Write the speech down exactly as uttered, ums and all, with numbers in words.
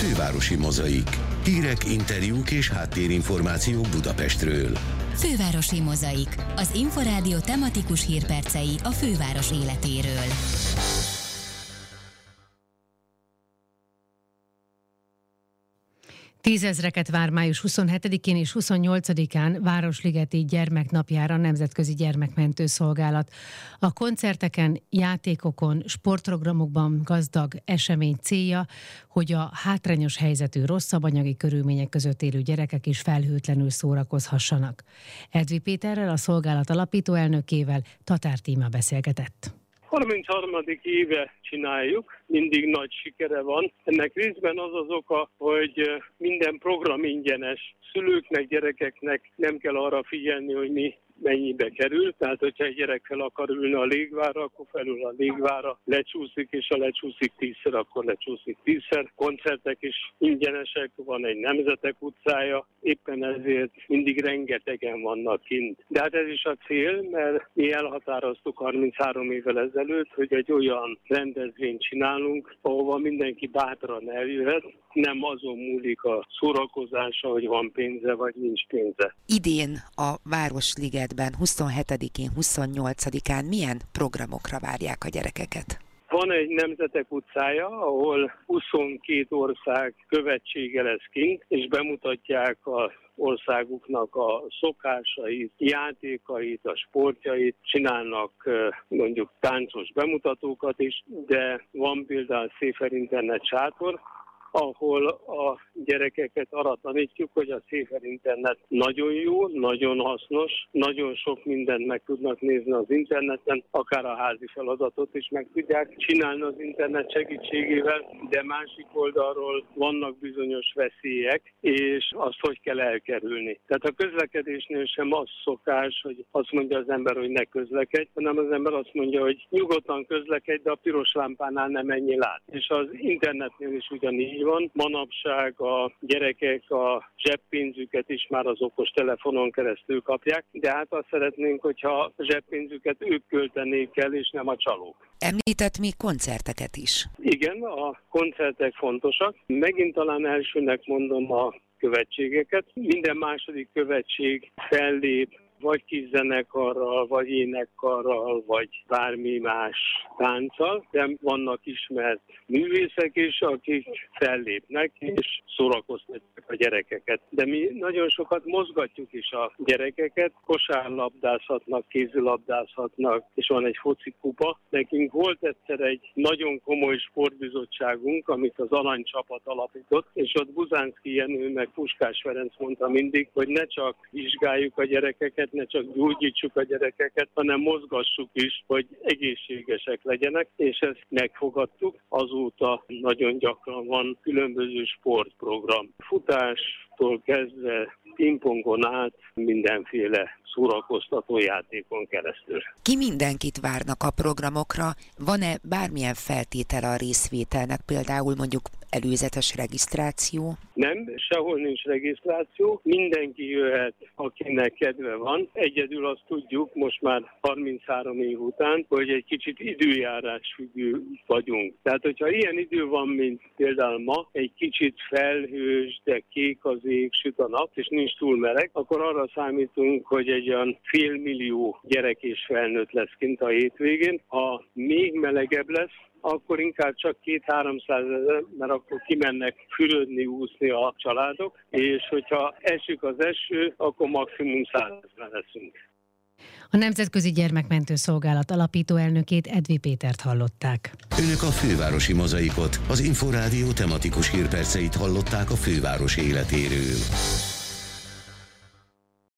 Fővárosi Mozaik. Hírek, interjúk és háttérinformációk Budapestről. Fővárosi Mozaik. Az Inforádió tematikus hírpercei a főváros életéről. Tízezreket vár május huszonhetedikén és huszonnyolcadikán Városligeti Gyermeknapjára Nemzetközi Gyermekmentő Szolgálat. A koncerteken, játékokon, sportprogramokban gazdag esemény célja, hogy a hátrányos helyzetű, rosszabb anyagi körülmények között élő gyerekek is felhőtlenül szórakozhassanak. Edvi Péterrel, a szolgálat alapító elnökével Tatár Tíma beszélgetett. harmincharmadik éve csináljuk, mindig nagy sikere van. Ennek részben az az oka, hogy minden program ingyenes. Szülőknek, gyerekeknek nem kell arra figyelni, hogy mi mennyibe kerül. Tehát, hogyha egy gyerek fel akar ülni a légvárra, akkor felül a légvárra, lecsúszik, és ha lecsúszik tízszer, akkor lecsúszik tízszer. Koncertek is ingyenesek, van egy Nemzetek utcája, éppen ezért mindig rengetegen vannak kint. De hát ez is a cél, mert mi elhatároztuk harminchárom évvel ezelőtt, hogy egy olyan rendezvényt csinálunk, ahova mindenki bátran eljöhet, nem azon múlik a szórakozása, hogy van pénze, vagy nincs pénze. Idén a Városligetben huszonhetedikén, huszonnyolcadikán milyen programokra várják a gyerekeket? Van egy Nemzetek utcája, ahol huszonkét ország követsége lesz kint, és bemutatják az országuknak a szokásait, játékait, a sportjait, csinálnak mondjuk táncos bemutatókat is, de van például Széfer Internet sátor, ahol a gyerekeket arra tanítjuk, hogy a Széfer Internet nagyon jó, nagyon hasznos, nagyon sok mindent meg tudnak nézni az interneten, akár a házi feladatot is meg tudják csinálni az internet segítségével, de másik oldalról vannak bizonyos veszélyek, és azt hogy kell elkerülni. Tehát a közlekedésnél sem az szokás, hogy azt mondja az ember, hogy ne közlekedj, hanem az ember azt mondja, hogy nyugodtan közlekedj, de a piros lámpánál nem menjél át. És az internetnél is ugyanígy van. Manapság a gyerekek a zseppénzüket is már az okostelefonon keresztül kapják, de hát azt szeretnénk, hogyha a zseppénzüket ők költenék el, és nem a csalók. Említett még koncerteket is. Igen, a koncertek fontosak. Megint talán elsőnek mondom a követségeket. Minden második követség fellép, vagy kis zenekarral, vagy énekkarral, vagy bármi más tánccal, de vannak ismert művészek is, akik fellépnek és szórakoztatják a gyerekeket. De mi nagyon sokat mozgatjuk is a gyerekeket, kosárlabdázhatnak, kézilabdázhatnak, és van egy focikupa. Nekünk volt egyszer egy nagyon komoly sportbizottságunk, amit az Aranycsapat alapított, és ott Buzánszky Jenő meg Puskás Ferenc mondta mindig, hogy ne csak vizsgáljuk a gyerekeket, ne csak gyógyítsuk a gyerekeket, hanem mozgassuk is, hogy egészségesek legyenek, és ezt megfogadtuk. Azóta nagyon gyakran van különböző sportprogram. Futástól kezdve pingpongon át mindenféle szórakoztató játékon keresztül. Ki mindenkit várnak a programokra? Van-e bármilyen feltétele a részvételnek, például mondjuk előzetes regisztráció? Nem, sehol nincs regisztráció. Mindenki jöhet, akinek kedve van. Egyedül azt tudjuk, most már harminchárom év után, hogy egy kicsit időjárás függő vagyunk. Tehát, hogyha ilyen idő van, mint például ma, egy kicsit felhős, de kék az ég, süt a nap, és nincs túl meleg, akkor arra számítunk, hogy egy olyan fél millió gyerek és felnőtt lesz kint a hétvégén. Ha még melegebb lesz, akkor inkább csak két-háromszázezer, mert akkor kimennek fürödni, úszni a családok, és hogyha esik az eső, akkor maximum százezren leszünk. A Nemzetközi Gyermekmentő Szolgálat alapító elnökét, Edvi Pétert hallották. Önök a Fővárosi Mozaikot, az Inforádió tematikus hírperceit hallották a főváros életéről.